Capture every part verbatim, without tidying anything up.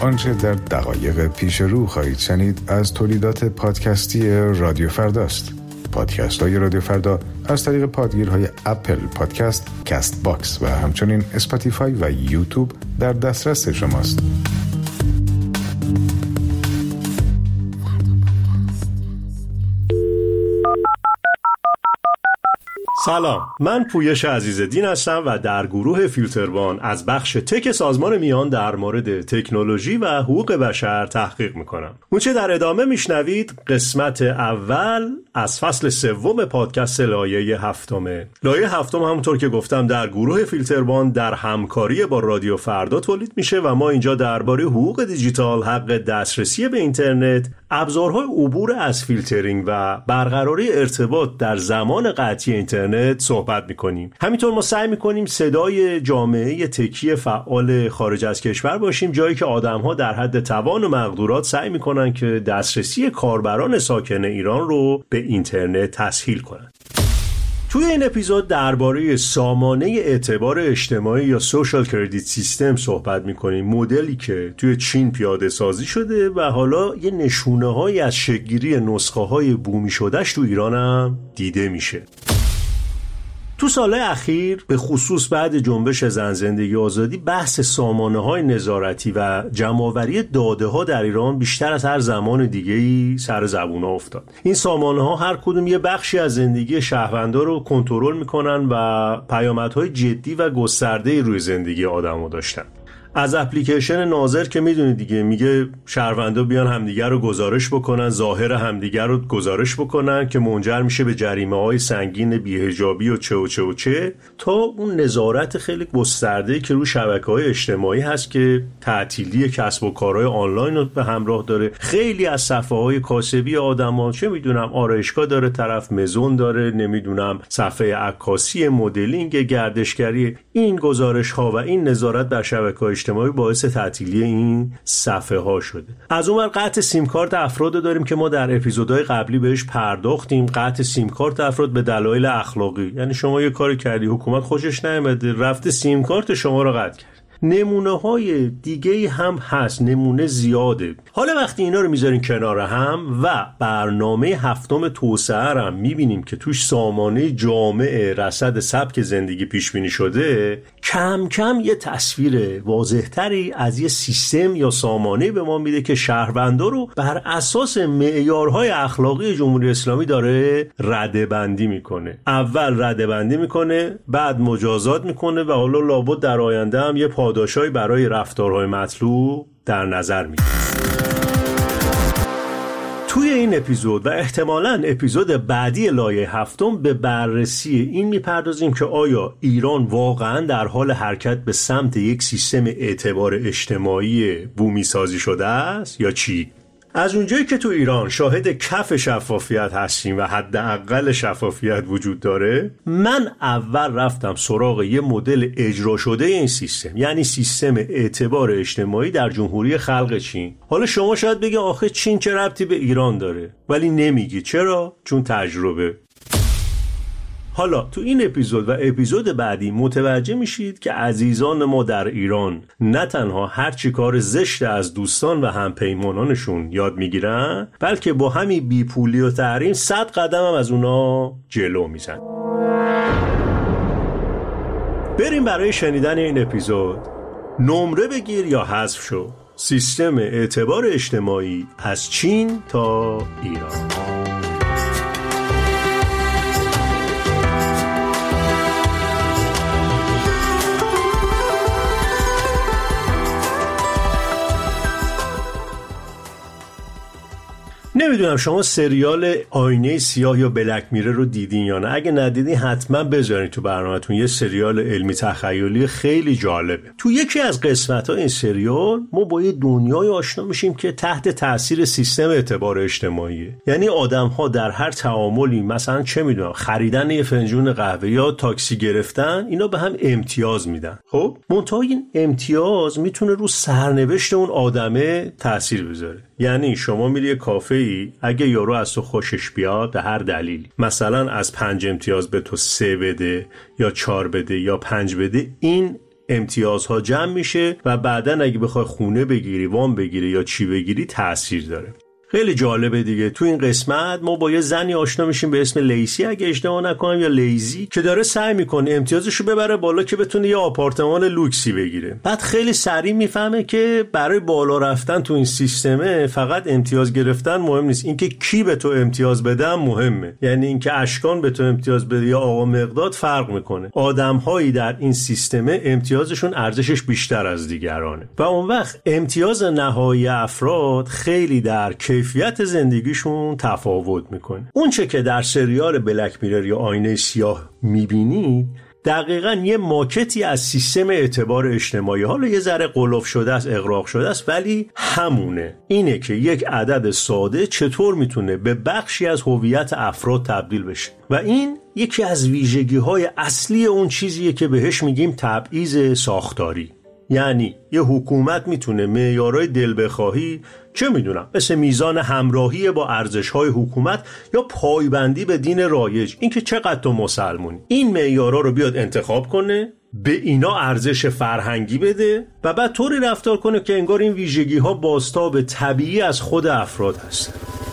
آنچه در دقایق پیش رو خواهید شنید از تولیدات پادکستی رادیو فرداست. پادکست های رادیو فردا از طریق پادگیرهای اپل پادکست، کست باکس و همچنین اسپاتیفای و یوتیوب در دسترس شماست. سلام، من پویش عزیزالدین هستم و در گروه فیلتروان از بخش تک سازمان میان در مورد تکنولوژی و حقوق بشر تحقیق میکنم. اون چه در ادامه میشنوید قسمت اول از فصل سوم پادکست لایه هفتمه. لایه هفتم همونطور که گفتم در گروه فیلتروان در همکاری با رادیو فردا تولید میشه و ما اینجا درباره حقوق دیجیتال، حق دسترسی به اینترنت، ابزارهای عبور از فیلترینگ و برقراری ارتباط در زمان قطعی اینترنت صحبت میکنیم. همینطور ما سعی میکنیم صدای جامعه تکی فعال خارج از کشور باشیم، جایی که آدم‌ها در حد توان و مقدورات سعی میکنن که دسترسی کاربران ساکن ایران رو به اینترنت تسهیل کنن. توی این اپیزود درباره سامانه اعتبار اجتماعی یا سوشال کردیت سیستم صحبت میکنیم، مدلی که توی چین پیاده سازی شده و حالا یه نشونه هایی از شکل‌گیری نسخه های بومی شدهش تو ایران هم دیده میشه. تو سالهای اخیر به خصوص بعد جنبش زن زندگی آزادی بحث سامانه‌های نظارتی و جمع‌آوری داده‌ها در ایران بیشتر از هر زمان دیگه‌ای سر زبون‌ها افتاد. این سامانه‌ها هر کدوم یه بخشی از زندگی شهروندان رو کنترل می‌کنن و پیامدهای جدی و گسترده‌ای روی زندگی آدم‌ها داشتن. از اپلیکیشن ناظر که میدونید دیگه، میگه شهروندا بیان همدیگر رو گزارش بکنن، ظاهر همدیگر رو گزارش بکنن که منجر میشه به جریمه‌های سنگین بی‌حجابی و چه و چه و چه، تا اون نظارت خیلی گسترده‌ای که روی شبکه‌های اجتماعی هست که تعطیلی کسب و کارهای آنلاین رو به همراه داره. خیلی از صفحه‌های کاسبی آدم‌ها، چه میدونم آرایشگاه داره، طرف مزون داره، نمیدونم صفحه عکاسی، مدلینگ، گردشگری، این گزارش‌ها و این نظارت بر شبکه‌های اجتماعی باعث تعطیلی این صفحه ها شده. از اون ور قطع سیم کارت افراد داریم که ما در اپیزودهای قبلی بهش پرداختیم. قطع سیم کارت افراد به دلایل اخلاقی، یعنی شما یه کاری کردی، حکومت خوشش نیامده، رفته سیم کارت شما رو قطع کرد. نمونه های دیگه هم هست، نمونه زیاده. حالا وقتی اینا رو میذارین کنار هم و برنامه هفتم توسعه هم میبینیم که توش سامانه جامع رصد سبک زندگی پیش بینی شده، کم کم یه تصویر واضحتری از یه سیستم یا سامانه به ما میده که شهروندا رو بر اساس معیارهای اخلاقی جمهوری اسلامی داره رده‌بندی میکنه. اول رده‌بندی میکنه، بعد مجازات میکنه و حالا لابد در آینده هم یه پاداشایی برای رفتارهای مطلوب در نظر میگیره. توی این اپیزود و احتمالاً اپیزود بعدی لایه هفتم به بررسی این میپردازیم که آیا ایران واقعاً در حال حرکت به سمت یک سیستم اعتبار اجتماعی بومی سازی شده است یا چی؟ از اونجایی که تو ایران شاهد کف شفافیت هستیم و حداقل شفافیت وجود داره، من اول رفتم سراغ یه مدل اجرا شده این سیستم، یعنی سیستم اعتبار اجتماعی در جمهوری خلق چین. حالا شما شاید بگی آخه چین چه ربطی به ایران داره؟ ولی نمیگی. چرا؟ چون تجربه. حالا تو این اپیزود و اپیزود بعدی متوجه میشید که عزیزان ما در ایران نه تنها هر چی کار زشت از دوستان و همپیمانانشون یاد میگیرن، بلکه با همین بیپولی و تحریم صد قدم هم از اونا جلو میزن. بریم برای شنیدن این اپیزود. نمره بگیر یا حذف شو، سیستم اعتبار اجتماعی از چین تا ایران. نمیدونم شما سریال آینه سیاه یا بلک میرر رو دیدین یا نه. اگه ندیدین حتما بذارین تو برنامه‌تون. یه سریال علمی تخیلی خیلی جالبه. تو یکی از قسمت‌ها این سریال ما با یه دنیای آشنا میشیم که تحت تاثیر سیستم اعتبار اجتماعیه. یعنی آدم‌ها در هر تعاملی، مثلا چه میدونم خریدن یه فنجون قهوه یا تاکسی گرفتن، اینا به هم امتیاز میدن. خب منتها این امتیاز میتونه رو سرنوشت اون آدمه تاثیر بذاره. یعنی شما میری کافه ای، اگه یارو از تو خوشش بیاد به هر دلیل، مثلا از پنج امتیاز به تو سه بده یا چهار بده یا پنج بده، این امتیازها جمع میشه و بعداً اگه بخوای خونه بگیری، وام بگیری یا چی بگیری تأثیر داره. خیلی جالبه دیگه. تو این قسمت ما با یه زنی آشنا میشیم به اسم لیسی اگه اشتباه نکنم یا لیزی که داره سعی میکنه امتیازشو ببره بالا که بتونه یه آپارتمان لوکسی بگیره. بعد خیلی سریع میفهمه که برای بالا رفتن تو این سیستمه فقط امتیاز گرفتن مهم نیست، اینکه کی به تو امتیاز بده مهمه. یعنی اینکه اشکان به تو امتیاز بده یا آقا مقداد فرق میکنه. آدم‌هایی در این سیستمه امتیازشون ارزشش بیشتر از دیگرانه و اون وقت امتیاز نهایی افراد خیلی در کیفیت زندگیشون تفاوت میکنه. اون چه که در سریال بلک میرر یا آینه سیاه میبینید دقیقاً یه ماکتی از سیستم اعتبار اجتماعی، حالا یه ذره قلف شده است، اغراق شده است، ولی همونه. اینه که یک عدد ساده چطور میتونه به بخشی از هویت افراد تبدیل بشه و این یکی از ویژگی‌های اصلی اون چیزیه که بهش میگیم تبعیض ساختاری. یعنی یه حکومت میتونه معیارهای دل بخواهی، چه میدونم، مثل میزان همراهی با ارزش‌های حکومت یا پایبندی به دین رایج، اینکه چقدر تو مسلمونی، این معیارها رو بیاد انتخاب کنه، به اینا ارزش فرهنگی بده و بعد طوری رفتار کنه که انگار این ویژگی‌ها بازتاب طبیعی از خود افراد هست.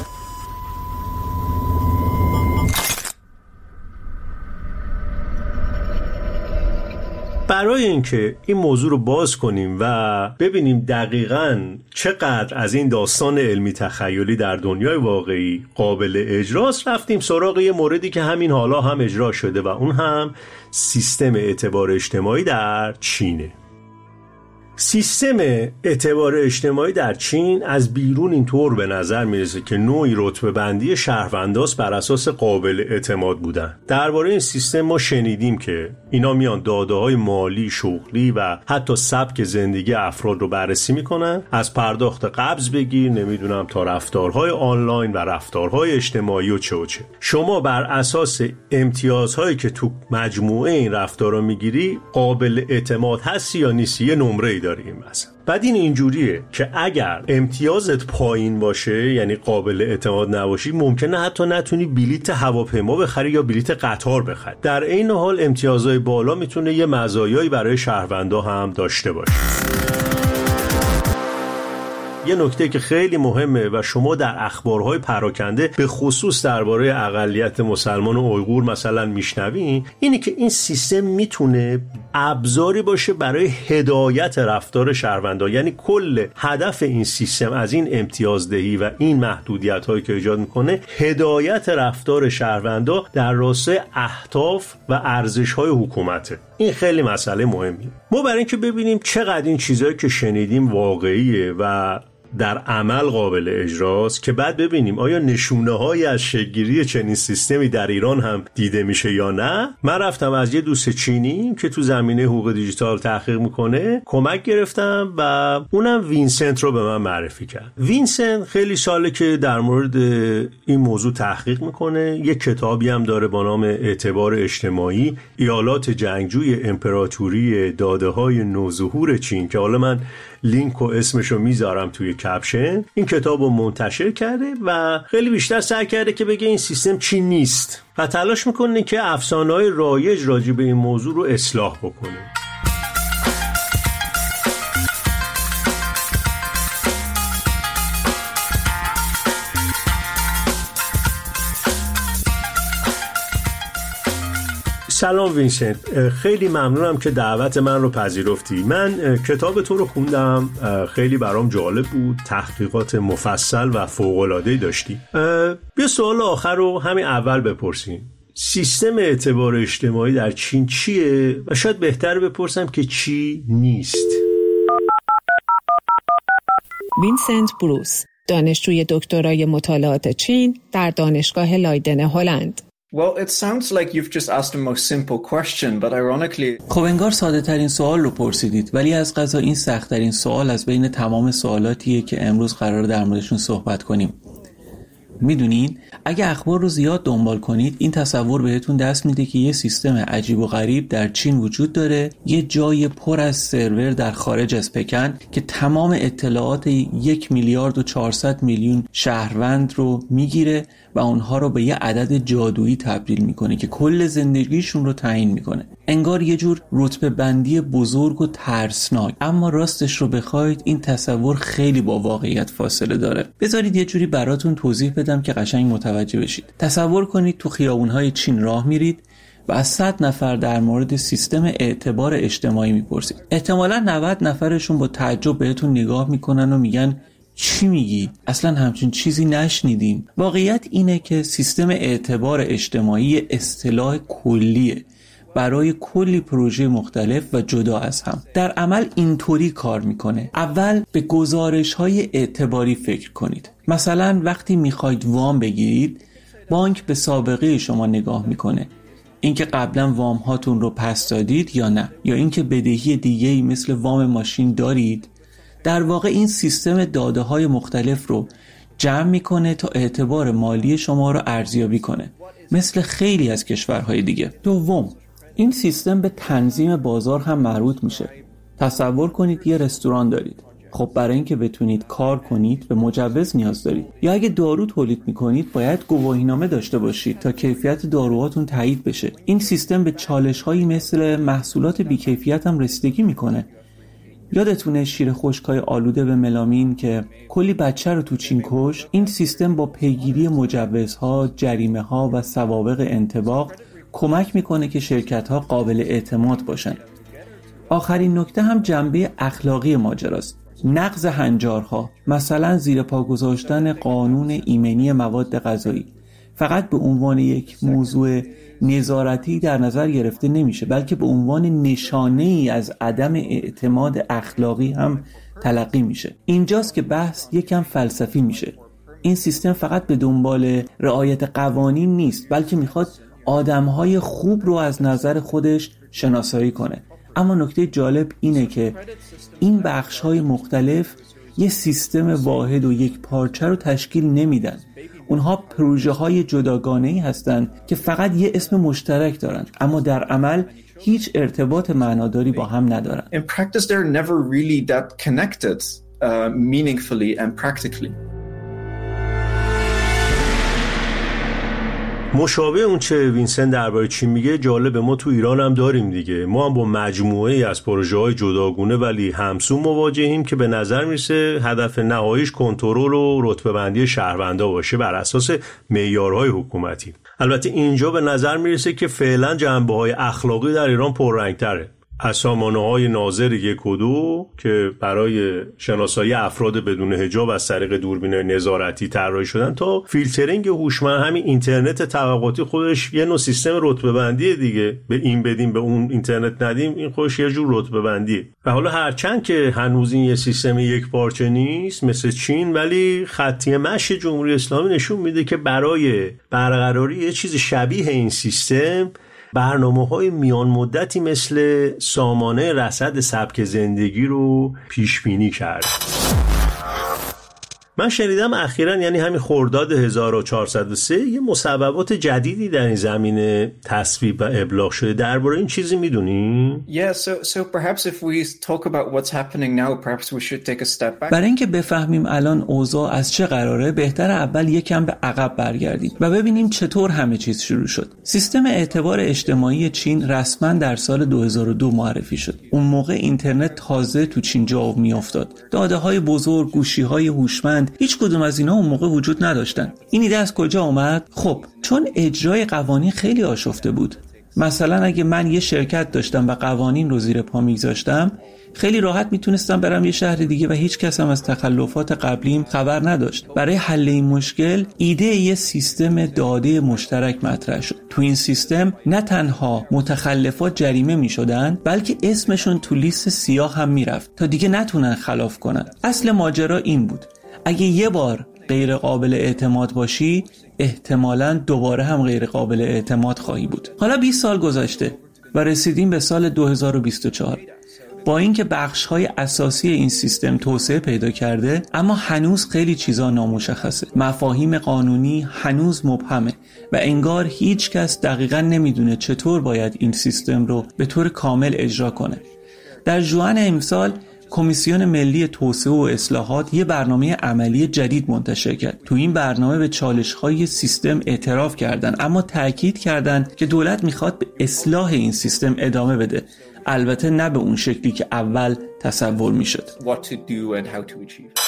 برای اینکه این موضوع رو باز کنیم و ببینیم دقیقاً چقدر از این داستان علمی تخیلی در دنیای واقعی قابل اجراست، رفتیم سراغ یه موردی که همین حالا هم اجرا شده و اون هم سیستم اعتبار اجتماعی در چینه. سیستم اعتبار اجتماعی در چین از بیرون اینطور به نظر میرسه که نوعی رتبه بندی شهرونداست بر اساس قابل اعتماد بودن. درباره این سیستم ما شنیدیم که اینا میان داده‌های مالی، شغلی و حتی سبک زندگی افراد رو بررسی میکنن، از پرداخت قبض بگیر نمیدونم تا رفتارهای آنلاین و رفتارهای اجتماعی و چه و چه. شما بر اساس امتیازهایی که تو مجموعه این رفتارها میگیری قابل اعتماد هستی یا نیستی، یه نمره داریم مثلا. بعد این اینجوریه که اگر امتیازت پایین باشه، یعنی قابل اعتماد نباشی، ممکنه حتی نتونی بلیت هواپیما بخری یا بلیت قطار بخری. در این حال امتیازهای بالا میتونه یه مزایایی برای شهروندا هم داشته باشه. یه نکته که خیلی مهمه و شما در اخبارهای پراکنده به خصوص درباره اقلیت مسلمان و اویغور مثلا میشنوین، اینه که این سیستم میتونه ابزاری باشه برای هدایت رفتار شهروندا. یعنی کل هدف این سیستم از این امتیازدهی و این محدودیت‌هایی که ایجاد میکنه هدایت رفتار شهروندا در راستای اهداف و ارزش‌های حکومته. این خیلی مسئله مهمیه. ما برای اینکه ببینیم چقدر این چیزایی که شنیدیم واقعیه و در عمل قابل اجراست، که بعد ببینیم آیا نشونه‌هایی از شکل‌گیری چنین سیستمی در ایران هم دیده میشه یا نه، من رفتم از یه دوست چینی که تو زمینه حقوق دیجیتال تحقیق میکنه کمک گرفتم و اونم وینسنت رو به من معرفی کرد. وینسنت خیلی ساله که در مورد این موضوع تحقیق میکنه. یه کتابی هم داره با نام اعتبار اجتماعی، ایالات جنگجوی امپراتوری داده‌های نوظهور چین، که حالا من لینک و اسمشو میذارم توی کپشن. این کتابو منتشر کرده و خیلی بیشتر سعی کرده که بگه این سیستم چی نیست و تلاش میکنه که افسانه‌های رایج راجع به این موضوع رو اصلاح بکنه. سلام وینسنت، خیلی ممنونم که دعوت من رو پذیرفتی. من کتاب تو رو خوندم، خیلی برام جالب بود، تحقیقات مفصل و فوق‌العاده‌ای داشتی. بیا سوال آخر رو همین اول بپرسیم. سیستم اعتبار اجتماعی در چین چیه؟ و شاید بهتر بپرسم که چی نیست. وینسنت بروس، دانشجوی دکترای مطالعات چین در دانشگاه لایدن هلند. Well, it sounds like you've just asked the most simple question, but ironically... خب انگار ساده ترین سوال رو پرسیدید، ولی از قضا این سخت ترین سوال از بین تمام سوالاتیه که امروز قرار در موردشون صحبت کنیم. میدونین اگه اخبار رو زیاد دنبال کنید این تصور بهتون دست میده که یه سیستم عجیب و غریب در چین وجود داره، یه جای پر از سرور در خارج از پکن که تمام اطلاعات یک میلیارد و چهارصد میلیون شهروند رو میگیره و اونها رو به یه عدد جادویی تبدیل میکنه که کل زندگیشون رو تعیین میکنه. انگار یه جور رتبه بندی بزرگ و ترسناک. اما راستش رو بخواید این تصور خیلی با واقعیت فاصله داره. بذارید یه جوری براتون توضیح بدم که قشنگ متوجه بشید. تصور کنید تو خیابون‌های چین راه میرید و از صد نفر در مورد سیستم اعتبار اجتماعی میپرسید. احتمالاً نود نفرشون با تعجب بهتون نگاه میکنن و میگن چی میگی؟ اصلا همچین چیزی نشنیدیم. واقعیت اینه که سیستم اعتبار اجتماعی اصطلاح کلیه برای کلی پروژه مختلف و جدا از هم. در عمل اینطوری کار میکنه. اول به گزارش‌های اعتباری فکر کنید. مثلا وقتی میخواید وام بگیرید، بانک به سابقه شما نگاه میکنه. اینکه قبلا وام هاتون رو پس دادید یا نه، یا اینکه بدهی دیگه‌ای مثل وام ماشین دارید. در واقع این سیستم داده های مختلف رو جمع میکنه تا اعتبار مالی شما رو ارزیابی کنه، مثل خیلی از کشورهای دیگه. دوم، این سیستم به تنظیم بازار هم مربوط میشه. تصور کنید یه رستوران دارید. خب برای اینکه بتونید کار کنید به مجوز نیاز دارید. یا اگه دارو تولید میکنید باید گواهینامه داشته باشید تا کیفیت داروهاتون تایید بشه. این سیستم به چالش‌هایی مثل محصولات بی‌کیفیت هم رسیدگی میکنه. یادتونه شیر خشکای آلوده به ملامین که کلی بچه رو تو چین کش؟ این سیستم با پیگیری مجوزها، جریمه‌ها و سوابق انطباق کمک میکنه که شرکت‌ها قابل اعتماد باشن. آخرین نکته هم جنبه اخلاقی ماجراست. نقض هنجارها، مثلا زیر پا گذاشتن قانون ایمنی مواد غذایی، فقط به عنوان یک موضوع نظارتی در نظر گرفته نمیشه، بلکه به عنوان نشانه ای از عدم اعتماد اخلاقی هم تلقی میشه. اینجاست که بحث یکم فلسفی میشه. این سیستم فقط به دنبال رعایت قوانین نیست، بلکه میخواد آدمهای خوب رو از نظر خودش شناسایی کنه. اما نکته جالب اینه که این بخش‌های مختلف یه سیستم واحد و یک پارچه رو تشکیل نمیدن. اونها پروژه‌های جداگانه‌ای هستن که فقط یه اسم مشترک دارن، اما در عمل هیچ ارتباط معناداری با هم ندارن. In practice they're never really that connected uh, meaningfully and practically. مشابه اون چه وینسنت درباره چین میگه جالب، ما تو ایران هم داریم دیگه. ما هم با مجموعه ای از پروژه‌های جداگونه ولی همسو مواجهیم که به نظر میرسه هدف نهاییش کنترل و رتبه‌بندی شهروندا باشه بر اساس معیارهای حکومتی. البته اینجا به نظر میرسه که فعلا جنبه‌های اخلاقی در ایران پررنگ‌تره. از سامانه‌های ناظر یک و دو که برای شناسایی افراد بدون حجاب از طریق دوربین نظارتی طراحی شدن تا فیلترینگ هوشمند، همین اینترنت طبقاتی خودش یه نوع سیستم رتبه‌بندی دیگه. به این بدیم به اون اینترنت ندیم، این خودش یه جور رتبه‌بندیه. و حالا هرچند که هنوز این یه سیستم یک پارچه نیست مثل چین، ولی خطی مشی جمهوری اسلامی نشون میده که برای برقراری یه چیز شبیه این سیستم برنامه‌های میان مدتی مثل سامانه رصد سبک زندگی رو پیش بینی کرد. من شنیدم اخیراً، یعنی همین خرداد هزار و چهارصد و سه، یه مصوبات جدیدی در این زمینه تصویب و ابلاغ شده. درباره این چیزی میدونی؟ Yeah, so so perhaps if we talk about what's happening now, perhaps we should take a step back. برای اینکه بفهمیم الان اوضاع از چه قراره، بهتر اول یکم به عقب برگردیم و ببینیم چطور همه چیز شروع شد. سیستم اعتبار اجتماعی چین رسما در سال دو هزار و دو معرفی شد. اون موقع اینترنت تازه تو چین جا میافتاد. داده‌های بزرگ، گوشی‌های هوشمند، هیچ کدوم از اینا اون موقع وجود نداشتن. این ایده از کجا اومد؟ خب چون اجرای قوانین خیلی آشفته بود. مثلا اگه من یه شرکت داشتم و قوانین رو زیر پا میگذاشتم، خیلی راحت میتونستم برم یه شهر دیگه و هیچ کس هم از تخلفات قبلیم خبر نداشت. برای حل این مشکل ایده یه سیستم داده مشترک مطرح شد. تو این سیستم نه تنها متخلفات جریمه میشدن، بلکه اسمشون تو لیست سیاه هم میرفت تا دیگه نتونن خلاف کنن. اصل ماجرا این بود: اگه یه بار غیر قابل اعتماد باشی، احتمالاً دوباره هم غیر قابل اعتماد خواهی بود. حالا بیست سال گذشته و رسیدیم به سال دو هزار و بیست و چهار. با اینکه بخش‌های اساسی این سیستم توسعه پیدا کرده، اما هنوز خیلی چیزا نامشخصه. مفاهیم قانونی هنوز مبهمه و انگار هیچ کس دقیقاً نمیدونه چطور باید این سیستم رو به طور کامل اجرا کنه. در ژوئن امسال کمیسیون ملی توسعه و اصلاحات یه برنامه عملی جدید منتشر کرد. تو این برنامه به چالش‌های سیستم اعتراف کردن، اما تأکید کردن که دولت میخواد به اصلاح این سیستم ادامه بده. البته نه به اون شکلی که اول تصور میشد. What to do and how to achieve.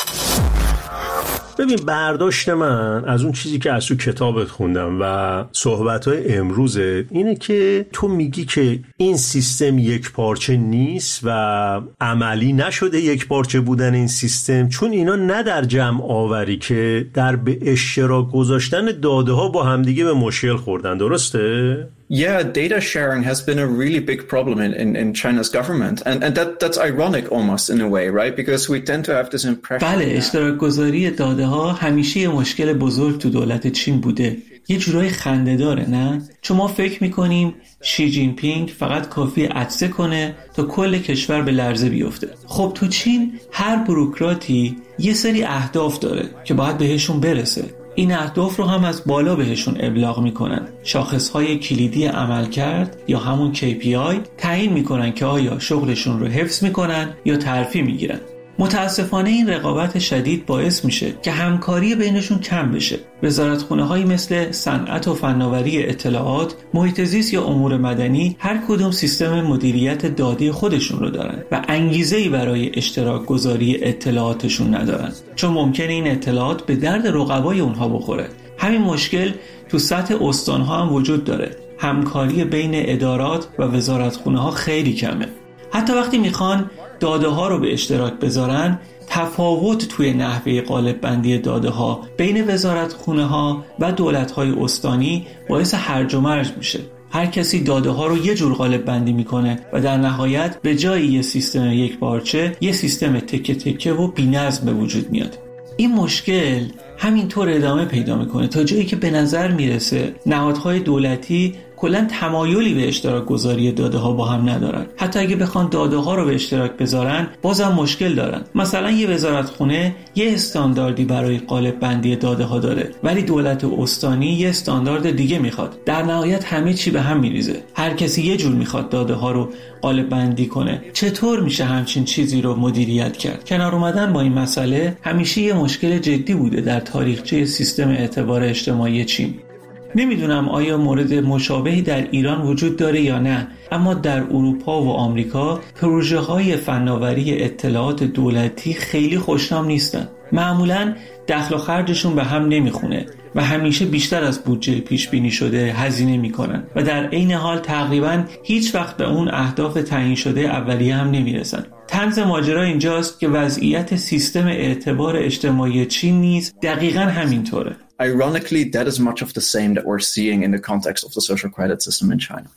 ببین، برداشت من از اون چیزی که از تو کتابت خوندم و صحبت‌های امروزه اینه که تو میگی که این سیستم یک پارچه نیست و عملی نشده یک پارچه بودن این سیستم، چون اینا نه در جمع آوری که در به اشتراک گذاشتن داده ها با همدیگه به مشکل خوردن. درسته؟ Yeah, data sharing has been a really big problem in, in, in China's government. And, and that, that's ironic almost in a way, right? Because we tend to have this impression. بله، اشتراک گذاری داده ها همیشه یه مشکل بزرگ تو دولت چین بوده. یه جورای خنده داره، نه؟ چون ما فکر میکنیم شی جین پینگ فقط کافی عطسه کنه تا کل کشور به لرزه بیفته. خب تو چین هر بوروکراتی یه سری اهداف داره که باید بهشون برسه. این اهداف رو هم از بالا بهشون ابلاغ میکنن. شاخصهای کلیدی عملکرد یا همون کی پی آی تعیین میکنن که آیا شغلشون رو حفظ میکنن یا ترفیع میگیرن. متاسفانه این رقابت شدید باعث میشه که همکاری بینشون کم بشه. وزارتخونه‌هایی مثل صنعت و فناوری اطلاعات، محیط زیست یا امور مدنی هر کدوم سیستم مدیریت داده خودشون رو دارن و انگیزه‌ای برای اشتراک گذاری اطلاعاتشون ندارن، چون ممکنه این اطلاعات به درد رقبای اونها بخوره. همین مشکل تو سطح استان‌ها هم وجود داره. همکاری بین ادارات و وزارتخونه‌ها خیلی کمه. حتی وقتی میخوان داده ها رو به اشتراک بذارن، تفاوت توی نحوه قالب بندی داده ها بین وزارتخونه ها و دولت های استانی باعث هرج و مرج میشه. هر کسی داده ها رو یه جور قالب بندی میکنه و در نهایت به جای یه سیستم یک پارچه، یه سیستم تکه تکه و بی‌نظم به وجود میاد. این مشکل همینطور ادامه پیدا میکنه تا جایی که به نظر میرسه نهادهای دولتی کلاً تمایلی به اشتراک گذاری داده ها با هم ندارن. حتی اگه بخوان داده ها رو به اشتراک بذارن، بازم مشکل دارن. مثلا یه وزارتخونه یه استانداردی برای قالب بندی داده ها داره، ولی دولت استانی یه استاندارد دیگه میخواد. در نهایت همه چی به هم میریزه. هر کسی یه جور میخواد داده ها رو قالب بندی کنه. چطور میشه همچین چیزی رو مدیریت کرد؟ کنار اومدن با این مسئله همیشه یه مشکل جدی بوده در تاریخچه سیستم اعتبار اجتماعی چین. نمیدونم آیا مورد مشابهی در ایران وجود داره یا نه، اما در اروپا و آمریکا پروژه های فناوری اطلاعات دولتی خیلی خوشنام نیستن. معمولاً دخل و خرجشون به هم نمیخونه و همیشه بیشتر از بودجه پیش بینی شده هزینه میکنن و در عین حال تقریباً هیچ وقت به اون اهداف تعیین شده اولیه هم نمیرسن. طنز ماجرا اینجاست که وضعیت سیستم اعتبار اجتماعی چین نیز دقیقاً همینطوره. Ironically, that is much of the same that we're seeing in the context of the social credit system in China.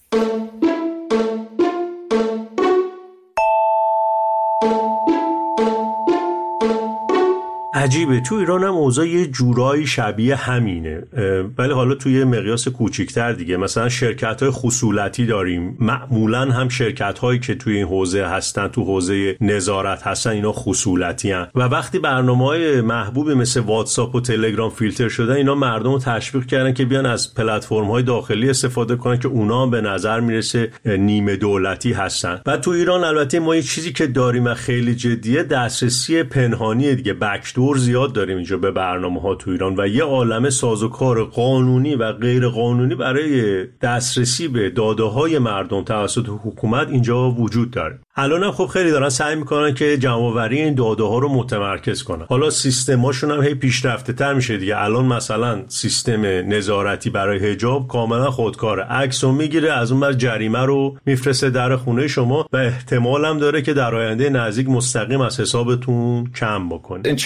عجیبه، تو ایران هم اوضاع یه جورایی شبیه همینه، ولی حالا توی مقیاس کوچیک‌تر دیگه. مثلا شرکت‌های خصولتی داریم، معمولاً هم شرکت‌هایی که توی این حوزه هستن، تو حوزه نظارت هستن، اینا خصولتی هستن و وقتی برنامه‌های محبوبی مثل واتساپ و تلگرام فیلتر شدن، اینا مردم رو تشویق کردن که بیان از پلتفرم‌های داخلی استفاده کنن که اونا هم به نظر میرسه نیمه دولتی هستن. و تو ایران البته ما یه چیزی که داریم و خیلی جدیه، دسترسی پنهانی دیگه، بک‌دور زیاد داریم اینجا به برنامه‌ها تو ایران و یه عالمه سازوکار قانونی و غیر قانونی برای دسترسی به داده‌های مردم توسط حکومت اینجا وجود داره. الان هم خب خیلی دارن سعی میکنن که جمع‌آوری این داده‌ها رو متمرکز کنن. حالا سیستماشون هم هی پیشرفته‌تر میشه دیگه. الان مثلا سیستم نظارتی برای حجاب کاملا خودکاره، عکسو میگیره، از اون بر جریمه رو میفرسته در خونه شما و احتمال هم داره که در آینده نزدیک مستقیم از حسابتون کم بکنه. In China,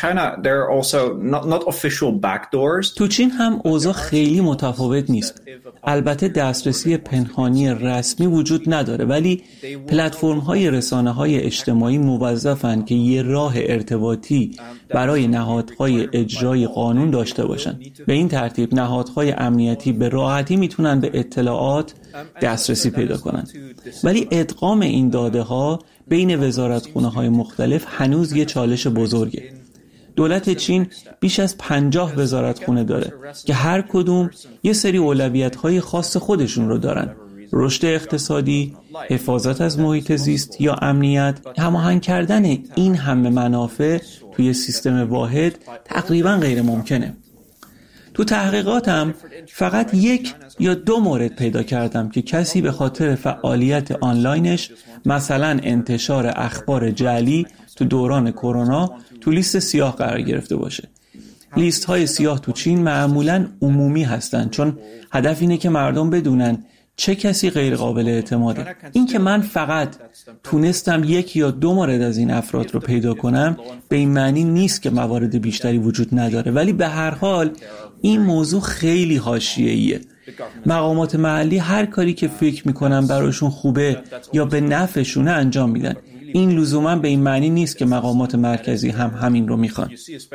there are also not not official backdoors. تو چین هم اوضاع خیلی متفاوت نیست. البته دسترسی پنهانی رسمی وجود نداره، ولی پلتفرم‌های رسانه‌های اجتماعی موظفن که یه راه ارتباطی برای نهادهای اجرای قانون داشته باشن. به این ترتیب نهادهای امنیتی به راحتی میتونن به اطلاعات دسترسی پیدا کنن. ولی ادغام این داده‌ها بین وزارتخونه‌های مختلف هنوز یه چالش بزرگه. دولت چین بیش از پنجاه وزارتخونه داره که هر کدوم یه سری اولویت‌های خاص خودشون رو دارن. رشد اقتصادی، حفاظت از محیط زیست یا امنیت، هماهنگ کردن این همه منافع توی سیستم واحد تقریباً غیر ممکنه. تو تحقیقاتم فقط یک یا دو مورد پیدا کردم که کسی به خاطر فعالیت آنلاینش، مثلا انتشار اخبار جعلی تو دوران کرونا، تو لیست سیاه قرار گرفته باشه. لیست های سیاه تو چین معمولاً عمومی هستن، چون هدف اینه که مردم بدونن چه کسی غیر قابل اعتماده. این که من فقط تونستم یک یا دو مورد از این افراد رو پیدا کنم به این معنی نیست که موارد بیشتری وجود نداره، ولی به هر حال این موضوع خیلی حاشیه‌ایه. مقامات محلی هر کاری که فکر میکنن براشون خوبه یا به نفعشونه انجام میدن. این لزوما به این معنی نیست که مقامات مرکزی هم همین رو میخوان.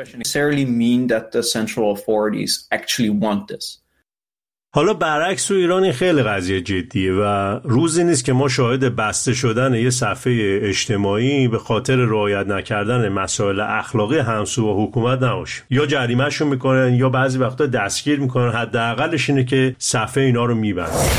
حالا برعکس تو ایران این خیلی قضیه جدیه و روزی نیست که ما شاهد بسته شدن یه صفحه اجتماعی به خاطر رعایت نکردن مسائل اخلاقی همسو با حکومت نباشه. یا جریمه‌شون میکنن یا بعضی وقتا دستگیر میکنن، حداقلش اینه که صفحه اینا رو میبندن.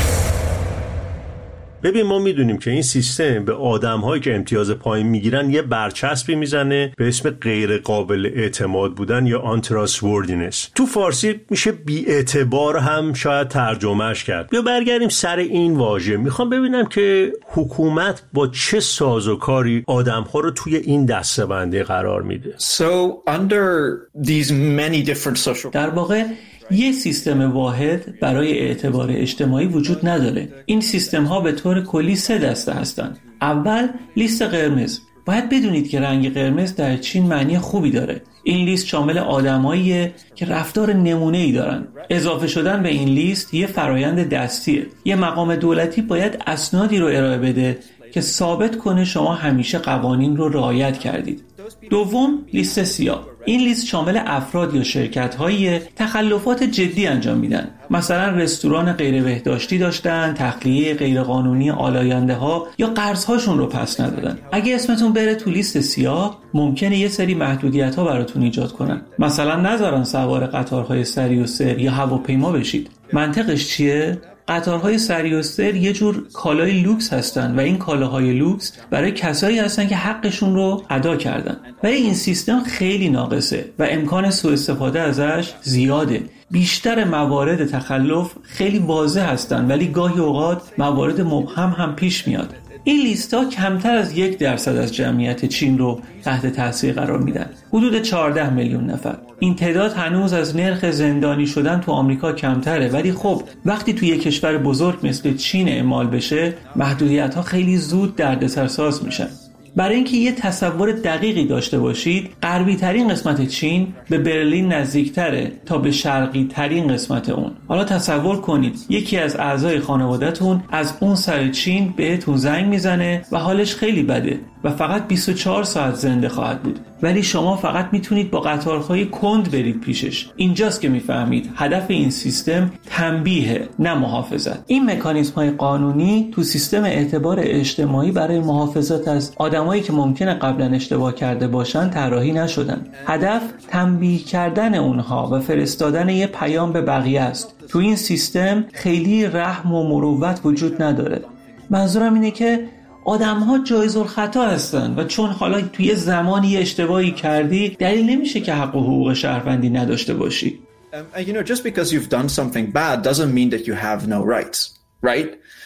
ببین ما میدونیم که این سیستم به آدم‌هایی که امتیاز پایین میگیرن یه برچسبی میزنه به اسم غیر قابل اعتماد بودن یا untrustworthiness. تو فارسی میشه بی‌اعتبار هم شاید ترجمهش کرد. بیا برگردیم سر این واژه. میخوام ببینم که حکومت با چه سازوکاری آدم‌ها رو توی این دسته‌بندی قرار میده. So under these many different social در واقع یه سیستم واحد برای اعتبار اجتماعی وجود نداره. این سیستم ها به طور کلی سه دسته هستند. اول لیست قرمز. باید بدونید که رنگ قرمز در چین معنی خوبی داره. این لیست شامل آدماییه که رفتار نمونه‌ای دارن. اضافه شدن به این لیست یه فرایند دستیه. یه مقام دولتی باید اسنادی رو ارائه بده که ثابت کنه شما همیشه قوانین رو رعایت کردید. دوم، لیست سیاه. این لیست شامل افراد یا شرکت‌های تخلفات جدی انجام میدن. مثلا رستوران غیر بهداشتی داشتن، تخلیه غیرقانونی آلاینده‌ها یا قرض‌هاشون رو پس ندادن. اگه اسمتون بره تو لیست سیاه، ممکنه یه سری محدودیت‌ها براتون ایجاد کنن. مثلا نذارن سوار قطارهای سری و سر یا هواپیما بشید. منطقش چیه؟ قطارهای سری و سر یه جور کالای لوکس هستن و این کالاهای لوکس برای کسایی هستن که حقشون رو ادا کردن. ولی این سیستم خیلی ناقصه و امکان سوء استفاده ازش زیاده. بیشتر موارد تخلف خیلی واضح هستن ولی گاهی اوقات موارد مبهم هم پیش میاد. این لیستا کمتر از یک درصد از جمعیت چین رو تحت تاثیر قرار میدن. حدود چهارده میلیون نفر. این تعداد هنوز از نرخ زندانی شدن تو آمریکا کمتره، ولی خب وقتی توی یک کشور بزرگ مثل چین اعمال بشه، محدودیت‌ها خیلی زود دردسرساز میشن. برای اینکه یه تصور دقیقی داشته باشید، غربی ترین قسمت چین به برلین نزدیکتره تا به شرقی ترین قسمت اون. حالا تصور کنید یکی از اعضای خانواده‌تون از اون سر چین بهتون زنگ میزنه و حالش خیلی بده و فقط بیست و چهار ساعت زنده خواهد بود، ولی شما فقط میتونید با قطارهای کند برید پیشش. اینجاست که میفهمید هدف این سیستم تنبیه، نه محافظت. این مکانیزم‌های قانونی تو سیستم اعتبار اجتماعی برای محافظت از آدمایی که ممکنه قبلا اشتباه کرده باشن طراحی نشدن. هدف تنبیه کردن اونها و فرستادن یه پیام به بقیه است. تو این سیستم خیلی رحم و مروت وجود نداره. منظورم اینه که آدم‌ها جایزالخطا هستن و چون حالا توی زمانی اشتباهی کردی دلیل نمیشه که حق و حقوق شهروندی نداشته باشی. Um, you know, just because you've done something bad doesn't mean that you have no rights, right?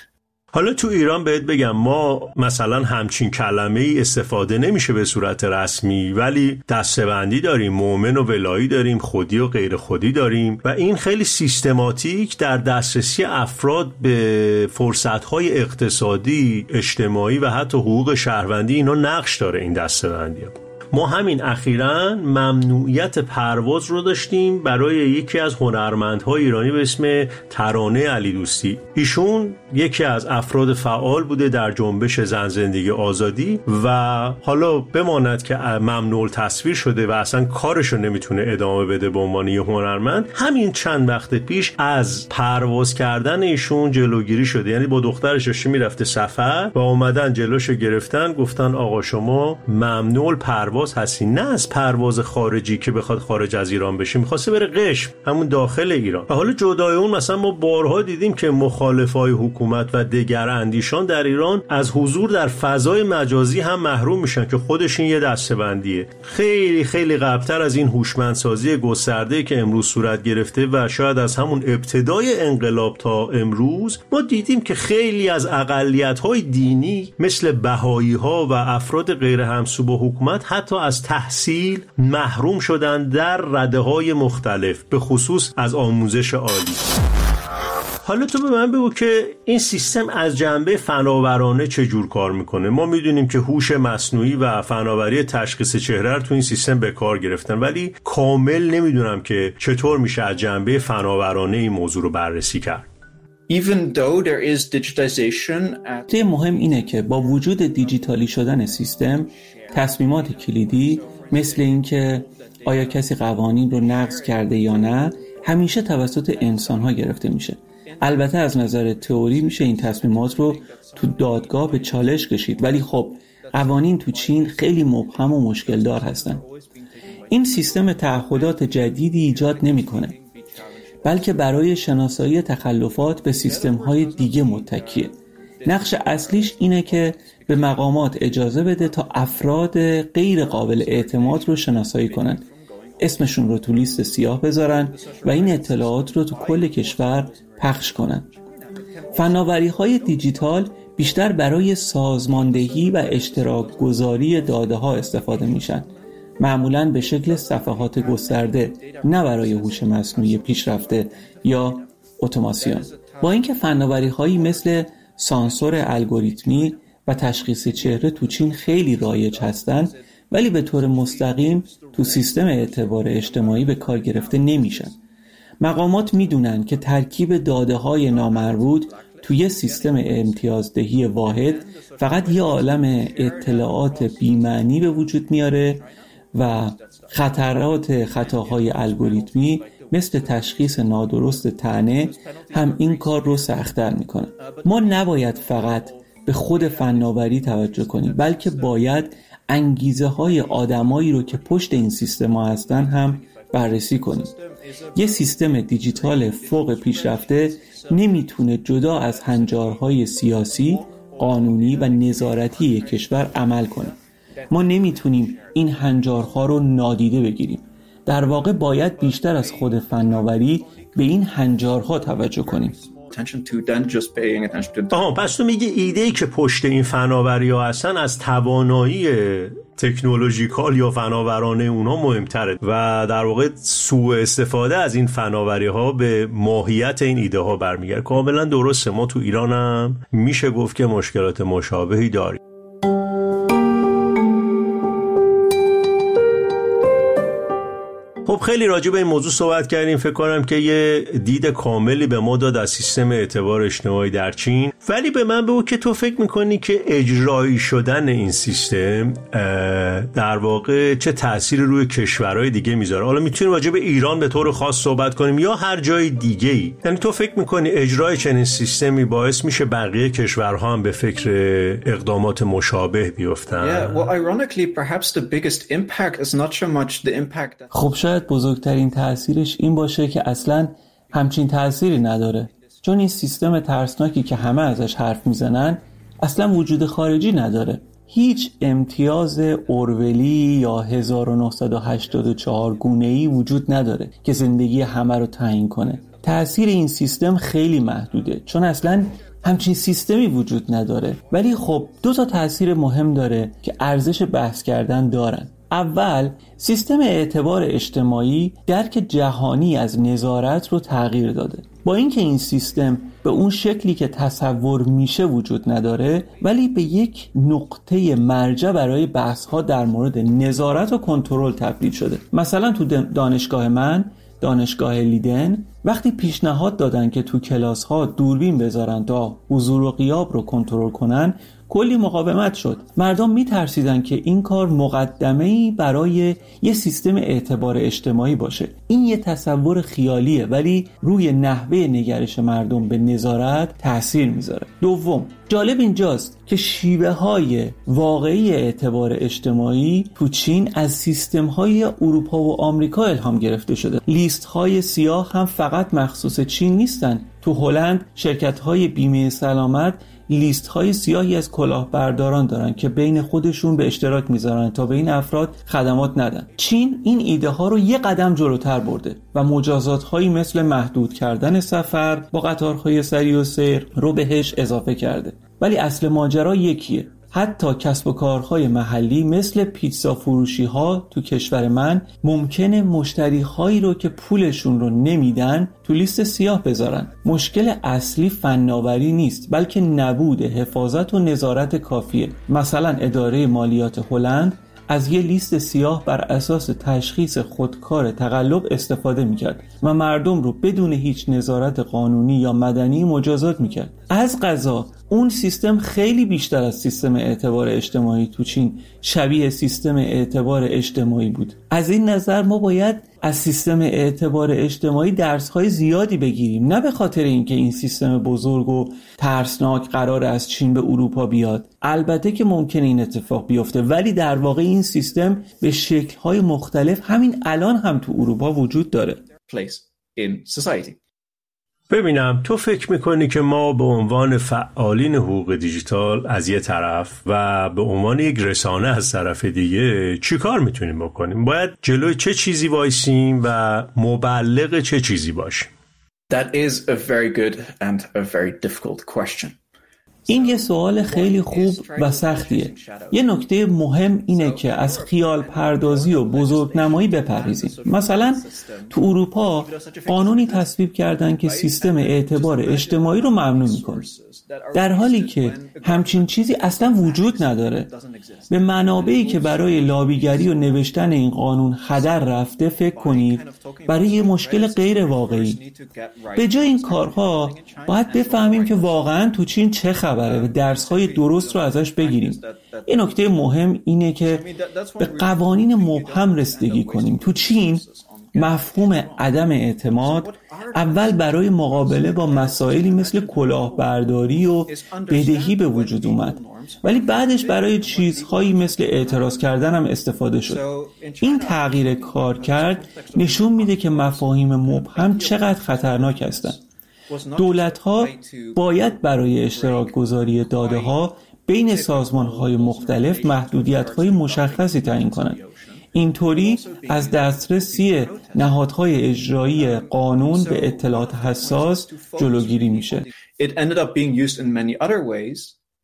حالا تو ایران بهت بگم ما مثلا همچین کلمه ای استفاده نمیشه به صورت رسمی، ولی دسته‌بندی داریم، مؤمن و ولایی داریم، خودی و غیر خودی داریم و این خیلی سیستماتیک در دسترسی افراد به فرصت‌های اقتصادی، اجتماعی و حتی حقوق شهروندی اینا نقش داره این دسته‌بندی. ما همین اخیراً ممنوعیت پرواز رو داشتیم برای یکی از هنرمندهای ایرانی به اسم ترانه علی دوستی. ایشون یکی از افراد فعال بوده در جنبش زن زندگی آزادی و حالا بماند که ممنوع تصویر شده و اصلا کارشو نمیتونه ادامه بده به عنوان یه هنرمند. همین چند وقت پیش از پرواز کردن ایشون جلوگیری شده، یعنی با دخترش داشته میرفته سفر و اومدن جلوشو گرفتن، گفتن آقا شما ممنوع پرواز هستی. نه از پرواز خارجی که بخواد خارج از ایران بشه، میخواسته بره قشم، همون داخل ایران. و حالا جدای اون مثلا ما بارها دیدیم که مخالفای حکومت و دگر اندیشان در ایران از حضور در فضای مجازی هم محروم میشن که خودش این یه دسته‌بندیه. خیلی خیلی قبلتر از این هوشمندسازی گسترده‌ای که امروز صورت گرفته و شاید از همون ابتدای انقلاب تا امروز ما دیدیم که خیلی از اقلیت‌های دینی مثل بهایی‌ها و افراد غیر همسو با حکومت حتی از تحصیل محروم شدن در رده‌های مختلف، به خصوص از آموزش عالی. حالا تو به من بگو که این سیستم از جنبه فناورانه چه جور کار میکنه؟ ما میدونیم که هوش مصنوعی و فناوری تشخیص چهره رو تو این سیستم به کار گرفتن، ولی کامل نمیدونم که چطور میشه از جنبه فناورانه این موضوع رو بررسی کرد. Even though there is digitization at... نکته مهم اینه که با وجود دیجیتالی شدن سیستم، تصمیمات کلیدی مثل اینکه آیا کسی قوانین رو نقض کرده یا نه همیشه توسط انسان‌ها گرفته میشه. البته از نظر تئوری میشه این تصمیمات رو تو دادگاه به چالش کشید، ولی خب قوانین تو چین خیلی مبهم و مشکل دار هستن. این سیستم تعهدات جدیدی ایجاد نمیکنه، بلکه برای شناسایی تخلفات به سیستم‌های دیگه متکیه. نقش اصلیش اینه که به مقامات اجازه بده تا افراد غیر قابل اعتماد رو شناسایی کنن، اسمشون رو تو لیست سیاه بذارن و این اطلاعات رو تو کل کشور پخش کنن. فناوری‌های دیجیتال بیشتر برای سازماندهی و اشتراک گذاری داده ها استفاده میشن، معمولاً به شکل صفحات گسترده، نه برای هوش مصنوعی پیشرفته یا اتوماسیون. با اینکه فناوری‌هایی مثل سانسور الگوریتمی و تشخیص چهره تو چین خیلی رایج هستن، ولی به طور مستقیم تو سیستم اعتبار اجتماعی به کار گرفته نمیشن. مقامات میدونن که ترکیب داده‌های نامربوط توی سیستم امتیازدهی واحد فقط یه عالم اطلاعات بی‌معنی به وجود میاره و خطرات خطاهای الگوریتمی مثل تشخیص نادرست طعنه هم این کار رو سخت‌تر میکنه. ما نباید فقط به خود فناوری توجه کنیم، بلکه باید انگیزه های آدمایی رو که پشت این سیستم ها هستن هم بررسی کنیم. یه سیستم دیجیتال فوق پیشرفته نمیتونه جدا از هنجارهای سیاسی، قانونی و نظارتی یک کشور عمل کنه. ما نمیتونیم این هنجارها رو نادیده بگیریم. در واقع باید بیشتر از خود فناوری به این هنجارها توجه کنیم. آها، پس تو میگی ایده‌ای که پشت این فناوری‌ها هستن از توانایی تکنولوژیکال یا فناورانه اونا مهمتره و در واقع سوء استفاده از این فناوری‌ها به ماهیت این ایده ها برمیگرده. کاملا درسته، ما تو ایران هم میشه گفت که مشکلات مشابهی داریم. خب خیلی راجع به این موضوع صحبت کردیم. فکر کنم که یه دید کاملی به ما داد از سیستم اعتبار اجتماعی در چین، ولی به من بگو که تو فکر میکنی که اجرایی شدن این سیستم در واقع چه تأثیری روی کشورهای دیگه میذاره؟ حالا میتونیم راجع به ایران به طور خاص صحبت کنیم یا هر جای دیگه ای. یعنی تو فکر میکنی اجرای چنین سیستمی باعث میشه بقیه کشورها هم به فکر اقدامات مشابه بیفتن؟ Yeah, well, ironically, perhaps the biggest impact is not so much the impact that... خب شاید بزرگترین تأثیرش این باشه که اصلاً همچین تأثیری نداره، چون این سیستم ترسناکی که همه ازش حرف میزنن اصلاً وجود خارجی نداره. هیچ امتیاز اورولی یا هزار و نهصد و هشتاد و چهار گونه‌ای وجود نداره که زندگی همه رو تعیین کنه. تأثیر این سیستم خیلی محدوده، چون اصلاً همچین سیستمی وجود نداره. ولی خب دو تا تأثیر مهم داره که ارزش بحث کردن دارن. اول، سیستم اعتبار اجتماعی درک جهانی از نظارت رو تغییر داده. با اینکه این سیستم به اون شکلی که تصور میشه وجود نداره، ولی به یک نقطه مرجع برای بحث‌ها در مورد نظارت و کنترل تبدیل شده. مثلا تو دانشگاه من، دانشگاه لیدن، وقتی پیشنهاد دادن که تو کلاس‌ها دوربین بذارن تا حضور و غیاب رو کنترل کنن، کلی مقاومت شد. مردم میترسیدن که این کار مقدمه‌ای برای یه سیستم اعتبار اجتماعی باشه. این یه تصور خیالیه ولی روی نحوه نگرش مردم به نظارت تأثیر میذاره. دوم، جالب اینجاست که شیوه های واقعی اعتبار اجتماعی تو چین از سیستم های اروپا و آمریکا الهام گرفته شده. لیست های سیاه هم فقط مخصوص چین نیستن. تو هلند شرکت های بیمه سلامت لیست های سیاهی از کلاهبرداران دارن که بین خودشون به اشتراک میذارن تا به این افراد خدمات ندن. چین این ایده ها رو یه قدم جلوتر برده و مجازات هایی مثل محدود کردن سفر با قطارهای سریع و سیر رو بهش اضافه کرده. ولی اصل ماجرا یکیه. حتی کسب و کارهای محلی مثل پیتزا فروشی ها تو کشور من ممکنه مشتری هایی رو که پولشون رو نمیدن تو لیست سیاه بذارن. مشکل اصلی فناوری نیست بلکه نبود حفاظت و نظارت کافیه. مثلا اداره مالیات هلند از یه لیست سیاه بر اساس تشخیص خودکار تقلب استفاده میکرد و مردم رو بدون هیچ نظارت قانونی یا مدنی مجازات میکرد. از قضا اون سیستم خیلی بیشتر از سیستم اعتبار اجتماعی تو چین شبیه سیستم اعتبار اجتماعی بود. از این نظر ما باید از سیستم اعتبار اجتماعی درس‌های زیادی بگیریم، نه به خاطر اینکه این سیستم بزرگ و ترسناک قرار از چین به اروپا بیاد. البته که ممکنه این اتفاق بیفته، ولی در واقع این سیستم به شکل‌های مختلف همین الان هم تو اروپا وجود داره. ببینم تو فکر میکنی که ما به عنوان فعالین حقوق دیجیتال از یه طرف و به عنوان یک رسانه از طرف دیگه چی کار میتونیم بکنیم؟ باید جلوی چه چیزی وایسیم و مبلغ چه چیزی باشیم؟ That is a very good and a very difficult question. این یه سوال خیلی خوب و سختیه. یه نکته مهم اینه که از خیال پردازی و بزرگنمایی بپرهیزیم. مثلا تو اروپا قانونی تصویب کردن که سیستم اعتبار اجتماعی رو ممنوع میکنه، در حالی که همچین چیزی اصلا وجود نداره. به منابعی که برای لابیگری و نوشتن این قانون هدر رفته فکر کنید برای یه مشکل غیر واقعی. به جای این کارها باید بفهمیم که واقعا تو چین چه خبره و درس‌های درست رو ازش بگیریم. یه نکته مهم اینه که به قوانین مبهم رسیدگی کنیم. تو چین مفهوم عدم اعتماد اول برای مقابله با مسائلی مثل کلاهبرداری و بدهی به وجود اومد، ولی بعدش برای چیزهایی مثل اعتراض کردن هم استفاده شد. این تغییر کارکرد نشون میده که مفاهیم مبهم چقدر خطرناک هستند. دولت‌ها باید برای اشتراک گذاری داده‌ها بین سازمان‌های مختلف محدودیت‌های مشخصی تعیین کنند. اینطوری از دسترسی نهادهای اجرایی قانون به اطلاعات حساس جلوگیری میشه. It ended up being used in many other ways.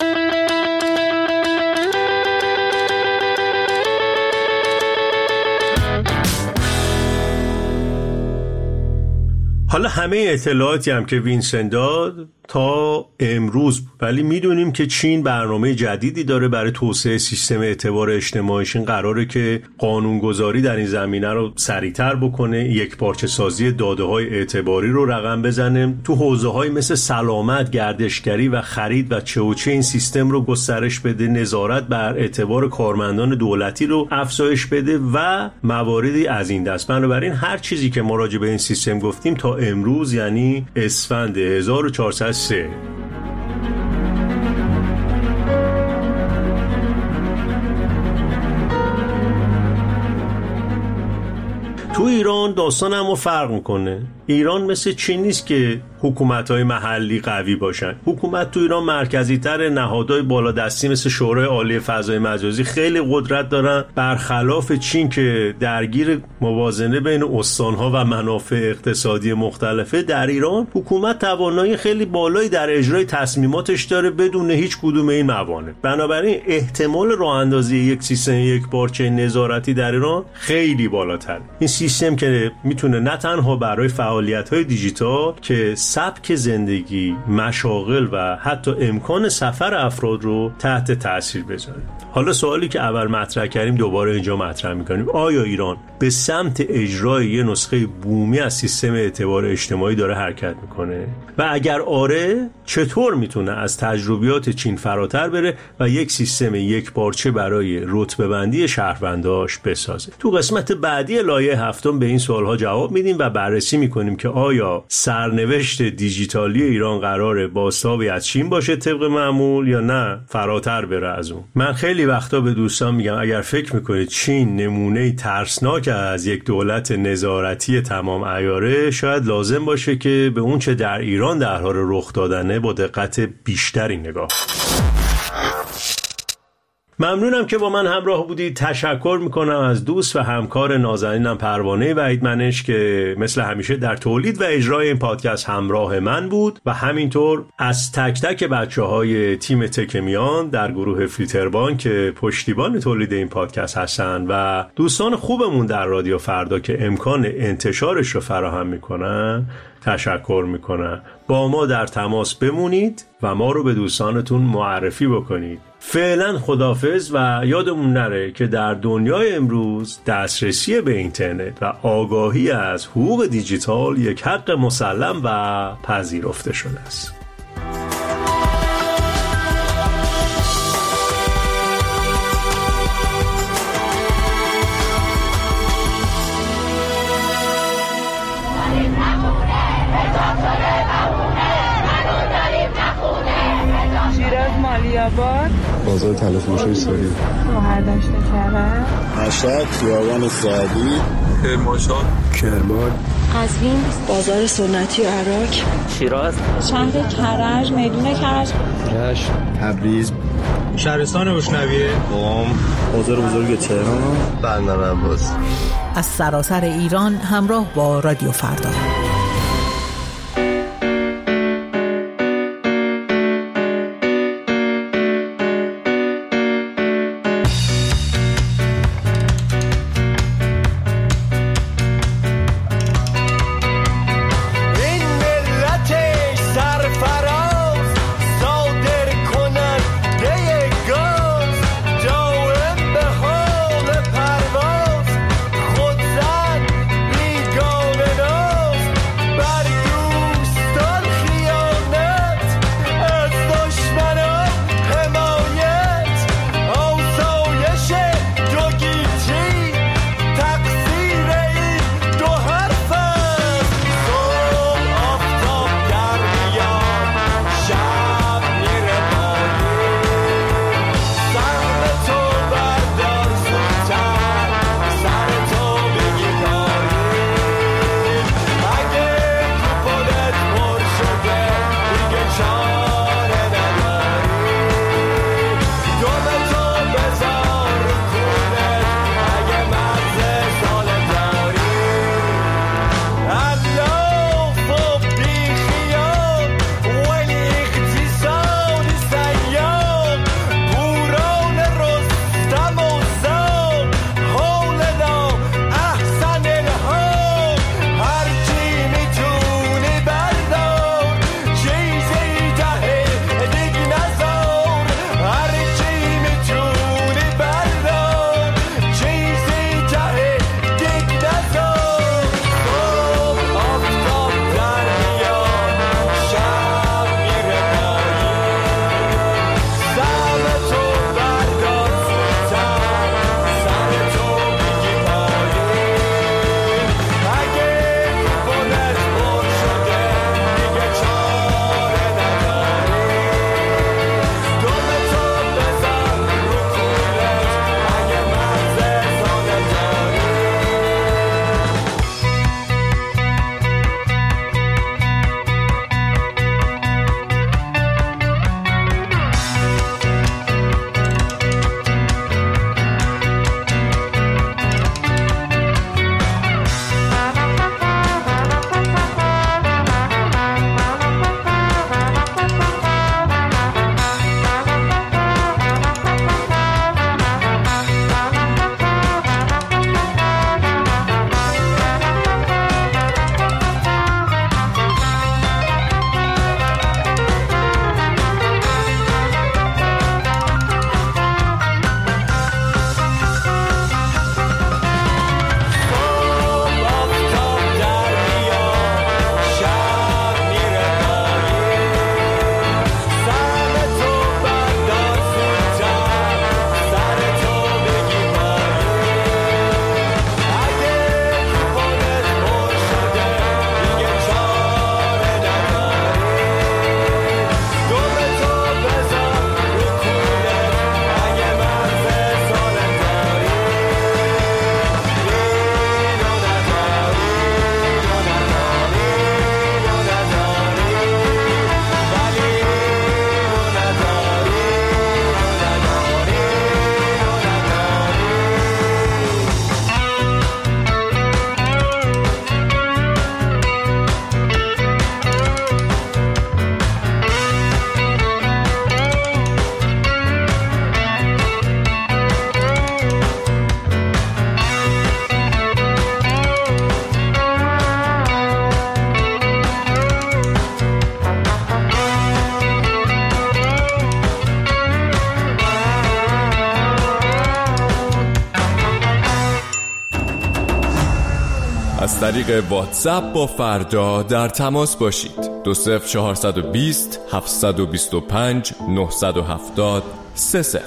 حالا همه اطلاعاتی هم که وینسن داد تا امروز بود، ولی میدونیم که چین برنامه جدیدی داره برای توسعه سیستم اعتبار اجتماعیش. این قراره که قانونگذاری در این زمینه رو سریعتر بکنه، یک پارچه سازی داده های اعتباری رو رقم بزنه، تو حوزه های مثل سلامت، گردشگری و خرید و چه و چه این سیستم رو گسترش بده، نظارت بر اعتبار کارمندان دولتی رو افزایش بده و مواردی از این دست. بنابراین هر چیزی که ما راجع به این سیستم گفتیم تا امروز، یعنی اسفند هزار و چهارصد و سه، تو ایران داستان اما فرق میکنه. ایران مثل چین نیست که حکومت‌های محلی قوی باشن. حکومت تو ایران مرکزی‌تر، نهادهای بالادستی مثل شورای عالی فضای مجازی خیلی قدرت دارن، برخلاف چین که درگیر موازنه بین استان‌ها و منافع اقتصادی مختلفه. در ایران حکومت توانایی خیلی بالایی در اجرای تصمیماتش داره بدون هیچ کدوم این موانع. بنابراین احتمال راه اندازی یک سیستم یک پارچه نظارتی در ایران خیلی بالاتر. این سیستم که میتونه نه تنها برای فعالیت‌های دیجیتال که سبک زندگی، مشاغل و حتی امکان سفر افراد رو تحت تاثیر بذاره. حالا سوالی که اول مطرح کردیم دوباره اینجا مطرح می‌کنیم: آیا ایران به سمت اجرای یه نسخه بومی از سیستم اعتبار اجتماعی داره حرکت میکنه؟ و اگر آره، چطور میتونه از تجربیات چین فراتر بره و یک سیستم یک پارچه برای رتبه بندی شهرونداش بسازه؟ تو قسمت بعدی لایه هفتم به این سوالها جواب میدیم و بررسی میکنیم که آیا سرنوشت دیجیتالی ایران قراره بازتابی از چین باشه طبق معمول یا نه فراتر بره از اون. من خیلی وقتا به دوستان میگم اگر فکر میکنید چین نمونه ترسناک از یک دولت نظارتی تمام عیاره، شاید لازم باشه که به اون چه در ایران در حال رخ دادنه با دقت بیشتری نگاه. ممنونم که با من همراه بودید. تشکر میکنم از دوست و همکار نازنینم پروانه وحید منش که مثل همیشه در تولید و اجرای این پادکست همراه من بود و همینطور از تک تک بچه های تیم تکمیان در گروه فیلتربان که پشتیبان تولید این پادکست هستن و دوستان خوبمون در رادیو فردا که امکان انتشارش رو فراهم میکنن تشکر میکنم. با ما در تماس بمونید و ما رو به دوستانتون معرفی بکنید. فعلا خداحافظ و یادمون نره که در دنیای امروز دسترسی به اینترنت و آگاهی از حقوق دیجیتال یک حق مسلم و پذیرفته شده است. مالیاباد، بازار تلفروشی ساری، شوهر داشته کرد، مشهد، خیابان سعدی، کرمانشاه، کرمان، قزوین، بازار سنتی عراق، شیراز، شهر کرج، میدون کرج، رشت، تبریز، شهرستان اشنویه، قم، بازار بزرگ تهران، بندر عباس. از سراسر ایران همراه با رادیو فردا. از طریق واتساپ با فردا در تماس باشید. دو صفر چهارصد و بیست هفتصد و بیست و پنج نهصد و هفتاد سه صفر.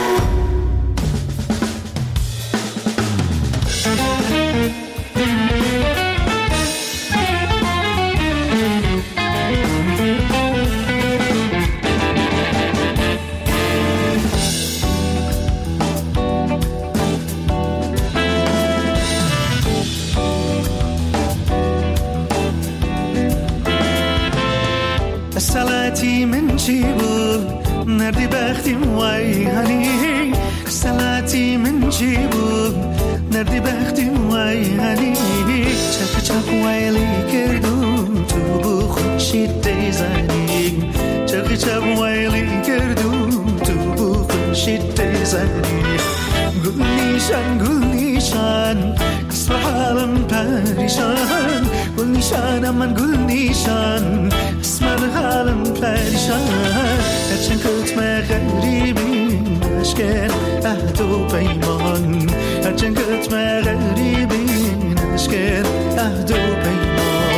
سلعتی من چی بود نردی بختیم وای هنی سلعتی من چی بود نردی بختیم وای هنی چپ چپ وایلی کردم تو بو خوشید دیزنی چپ چپ وایلی کردم تو بو خوشید دیزنی گل نیشان گل نیشان اسم حالم پریشان گل نیشان من گل نیشان اسم حالم پریشان هرچند کتم غریبی نشکر عهد و پیمان هرچند کتم غریبی نشکر عهد و پیمان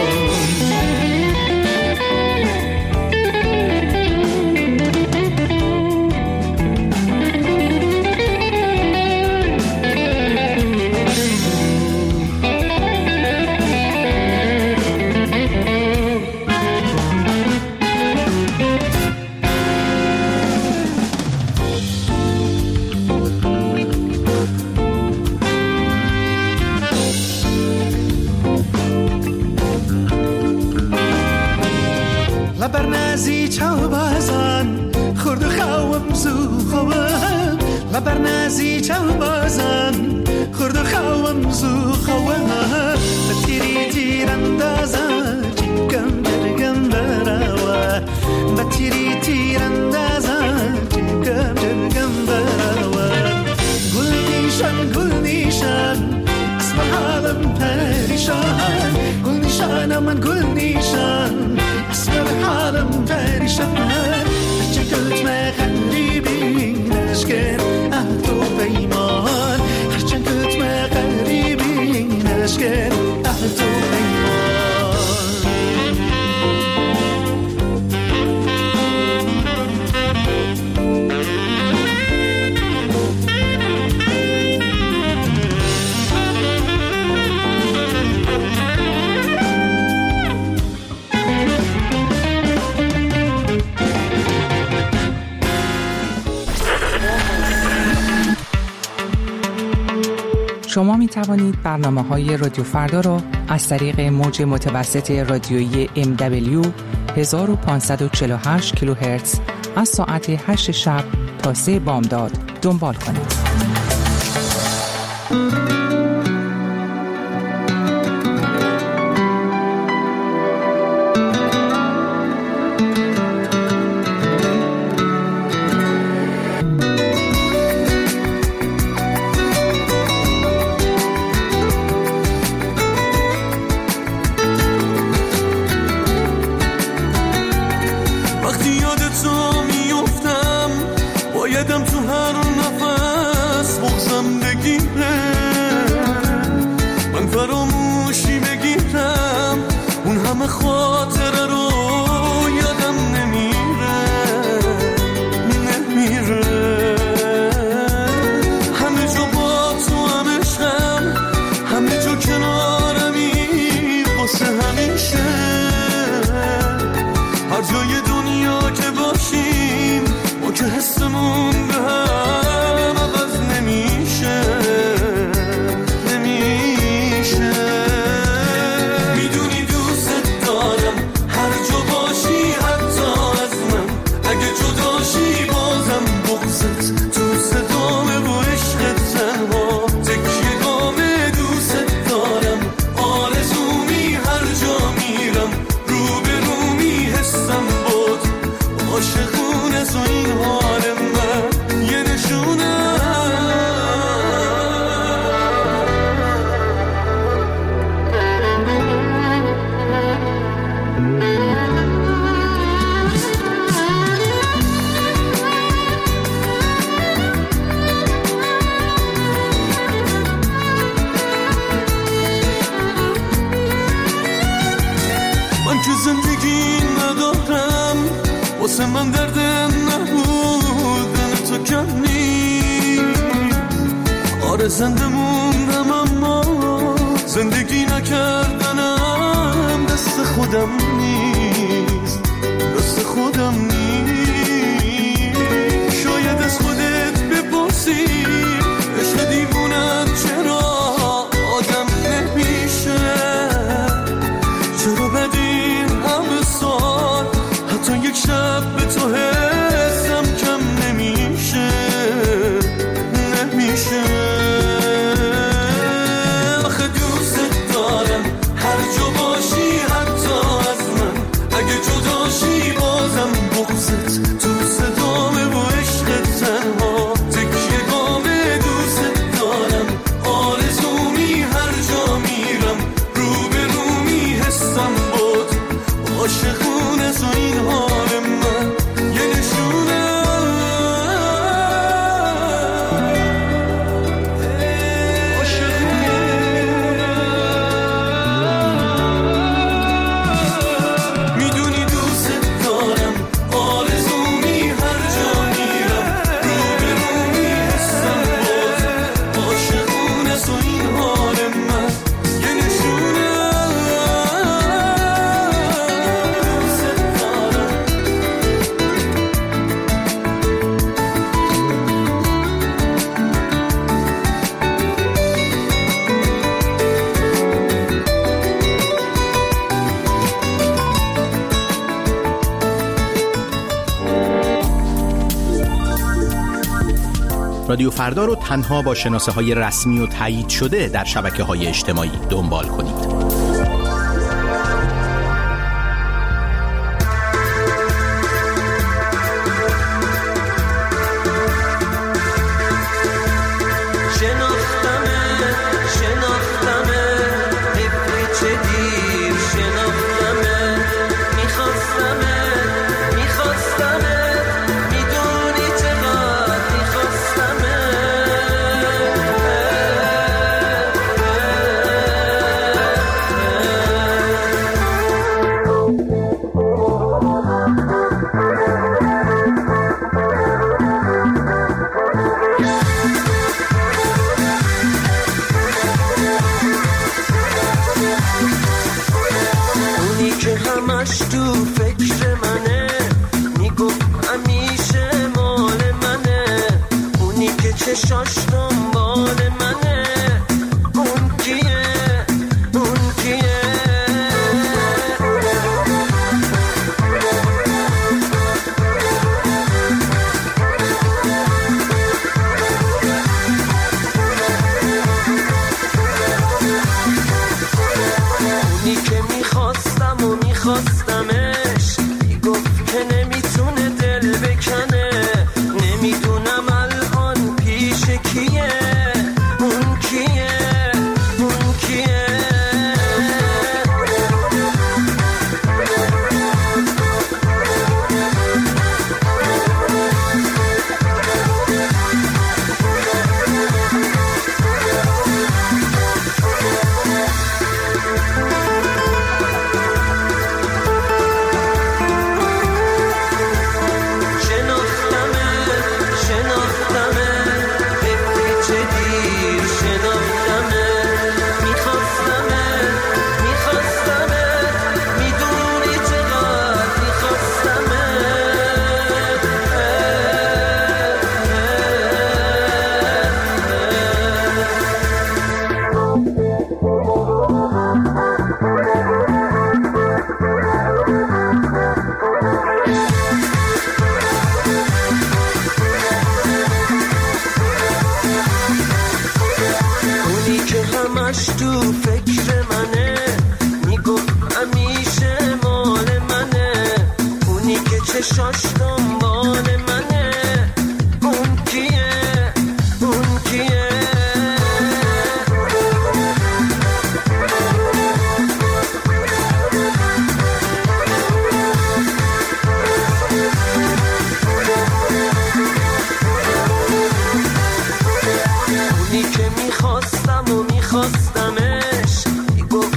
لبرنازی چاو بازان خورد خوام زو خوام لبرنازی چاو بازان خورد خوام زو خوام بتیری تیراندازا چیکم جرگم براوا بتیری تیراندازا چیکم جرگم براوا گل نیشان گل نیشان اسم حالم پریشان گل نیشان من گل نیشان اسم حالم پریشان هرچه کتم غریبی نشکر عهد و پیمان هرچه کتم غریبی نشکر عهد و پیمان شما می توانید برنامه‌های رادیو فردا را از طریق موج متوسط رادیویی ام دبلیو هزار و پانصد و چهل و هشت کیلوهرتز از ساعت هشت شب تا سه بامداد دنبال کنید. واسه من درد نبودن تو کم نیست. آره زنده موندم اما زندگی نکردنم دست خودم نیست، دست خودم نیست. شاید از خودت بپرسی عشق دیوونم چرا آدم نمیشه، چرا بدین همه سال حتی یک شب به تو حسم کم نمیشه، نمیشه. آخه دوست دارم هر جا باشی حتی از من، اگه جداشی بازم بغضت تو صدامه و عشق تنها تکیه گامه. دوست دارم آرزومی هر جا میرم رو به رومی حسم بود عاشقون از این حال من یه نشونه. میدونی دوست دارم آرزومی هر جا میرم رو به رومی حسم بود عاشقون از این حال من یه نشونه. رادیو فردا رو تنها با شناسه های رسمی و تایید شده در شبکه های اجتماعی دنبال کنید.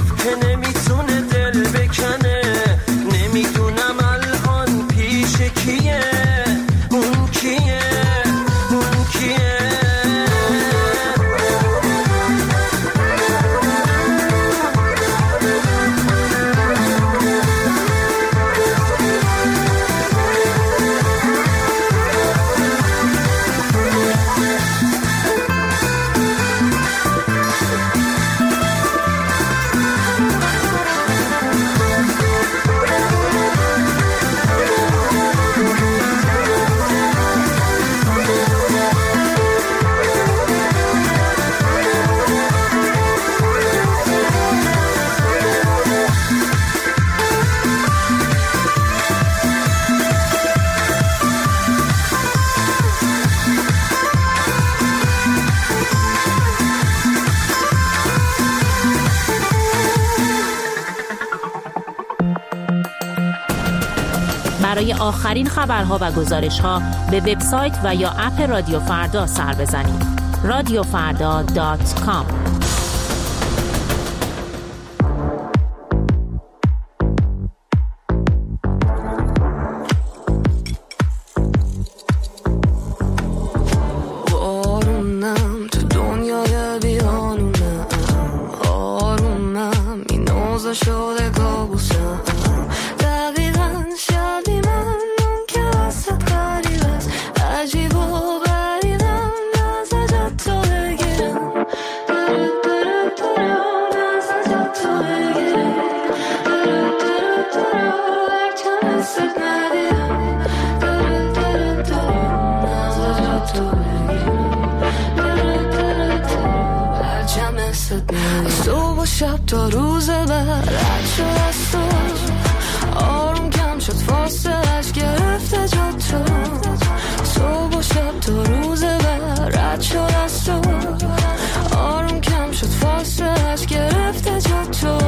نمیتونه دل بکنه، نمیدونم الان پیش کی برای آخرین خبرها و گزارش‌ها به وبسایت و یا اپ رادیو فردا سر بزنید. رادیو فردا دات کام. صبح و شب تا روز بعد رد شد از تو، آروم کم شد فاصلش گرفته جا تو. صبح و شب تا روز بعد رد شد از تو، آروم کم شد فاصلش گرفته جا تو.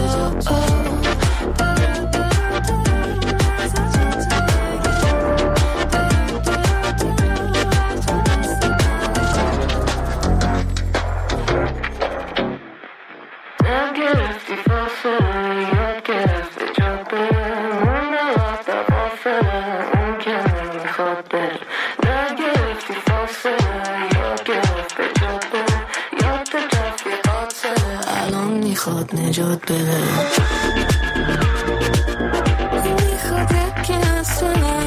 نجات بده میخواد یکی از من